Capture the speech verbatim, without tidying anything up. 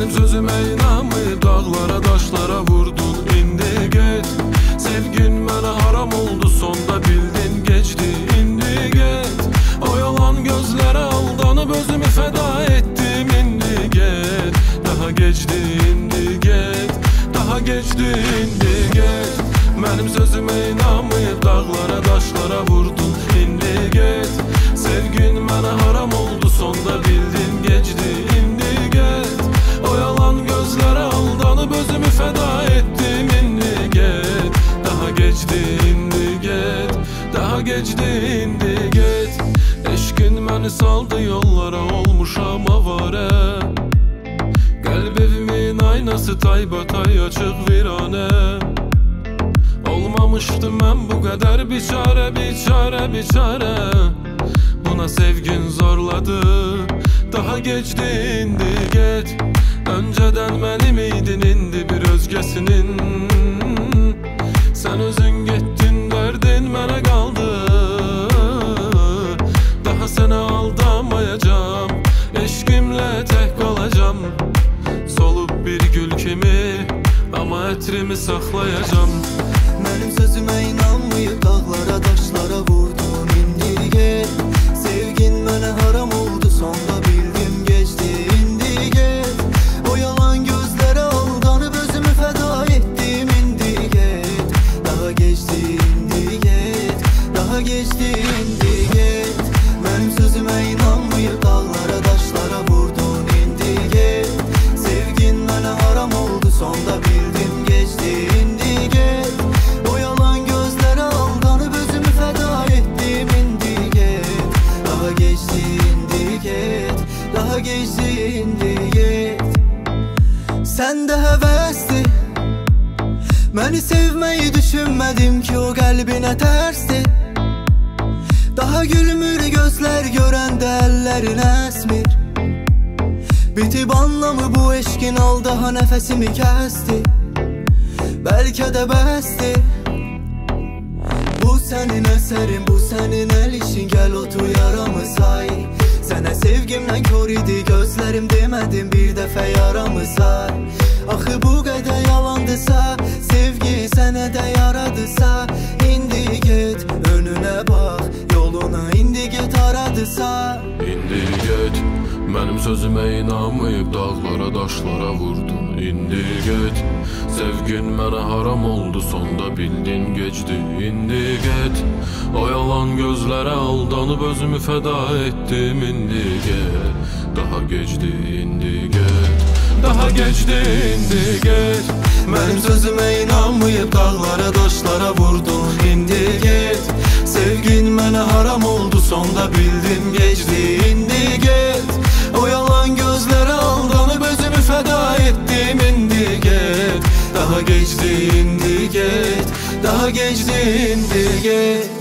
Mənim sözümə inanmayıb dağlara daşlara vurdun, indi get. Sevgin mənə haram oldu, sonda bildin geçdi, indi get. O yalan gözlərə aldanıb özümü fəda etdim, indi get. Daha geçdi, indi get. Daha geçdi, indi get. Mənim sözümə inanmayıb dağlara daşlara vurdun, indi get. Sevgin mənə haram oldu, sonda bildin geçdi, indi get. O yalan gözlərə aldanıb özümü fəda etdim, indi get. Daha geçdi, indi get. Daha geçdi, indi get. Eşqin məni saldı yollara, olmuşam avara. Qəlb evimin aynası taybatay açıq virane. Olmamışdı mən bu qədər biçare, biçare, biçare. Buna sevgin zorladı. Daha geçdi, indi get. Önceden mənim idin, indi bir özgəsinin. Sen özün getdin, dərdin mənə qaldı. Daha sənə aldanmayacağım, eşqimlə tək qalacağım. Solub bir gül kimi, ama ətrimi saxlayacağım. Mənim sözümə inanmayıb dağlara daşlara vurdun, indi get. Sevgin mənə haram oldu, sonda bildim geçdi, indi get. O yalan gözlərə aldanıb özümü fəda etdim, indi get. Daha geçdi, indi get. Daha geçdi, indi get. Mənim sözümə inanmayıb dağlara daşlara vurdun, indi get. Sevgin mənə haram oldu, sonda bildim geçdi, indi get. O yalan gözlərə aldanıb özümü fəda etdim, indi get. Daha geçdi, indi get. Daha geçdi, indi get. Sən də həvəsdi, məni sevməyi düşünmədim ki, o qəlbinə tərsdir. Daha gülmür gözlər görəndə əllərin əsmir. Bitib anlamı bu eşqin al, daha nəfəsimi kəsdi. Bəlkə də bəsdir. Bu sənin əsərin, bu sənin əl işin, gəl otur yaramı say. Sənə sevgimlə kör idi gözlərim, demədim bir dəfə yaramı say. Axı bu qədər yalandısa, sevgi sənə də yaradısa, indi get, önünə bax, yoluna indi get aradısa. İndi get. Mənim sözümə inanmayıb dağlara daşlara vurdun, indi get. Sevgin mənə haram oldu, sonda bildin geçdi, indi get. O yalan gözlərə aldanıb özümü fəda etdim, indi get. Daha geçdi, indi get. Daha geçdi, indi get. Mənim sözümə inanmayıb dağlara daşlara vurdun, indi get. Sevgin mənə haram oldu, sonda bildim geçdi, indi get. O yalan gözlərə aldanıb özümü fəda etdim, indi get. Daha geçdi, indi get. Daha geçdi, indi get.